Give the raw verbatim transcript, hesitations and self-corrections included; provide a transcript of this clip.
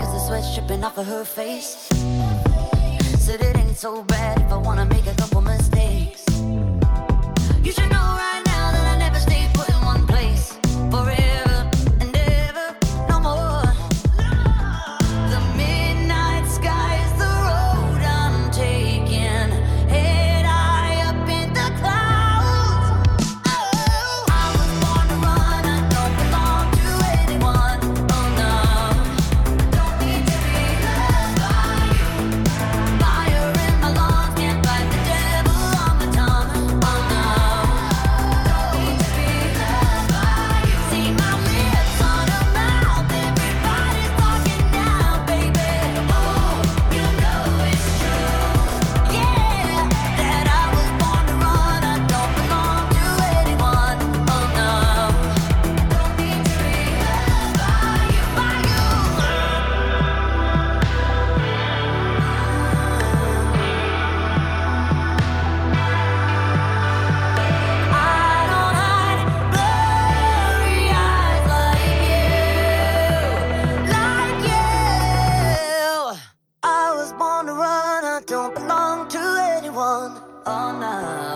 cause the sweat's dripping off of her face. Said it ain't so bad if I wanna make a couple mistakes. You should know right now that I never stay put in one place forever and ever, no more. The midnight sky is the road I'm taking, head high up in the clouds. Oh, I was born to run, I don't belong to anyone. Oh no, don't need to be loved by you. Fire in my lungs, can't fight the devil on my tongue. Oh no, don't need to be loved by you. See my lips on a mouth, everybody's talking now, baby. Oh, you know it's true. Yeah, that I was born to run, I don't belong to anyone. Oh no, don't need to be loved by you, by you. I don't hide blurry eyes like you, like you. I was born to run, I don't belong to anyone. Oh no.